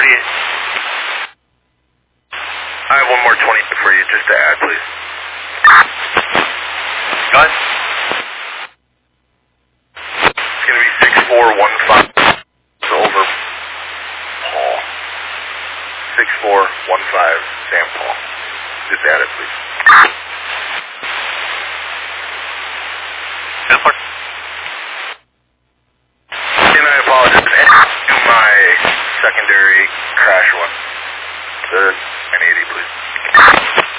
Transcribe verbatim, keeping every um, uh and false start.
forty-eight. I have one more twenty for you, just to add, please. Go ahead. It's going to be six four one five. It's over Paul. six four one five, Sam Paul. Just add it, please. And I apologize to my secondary crash one. The nine eighty, please.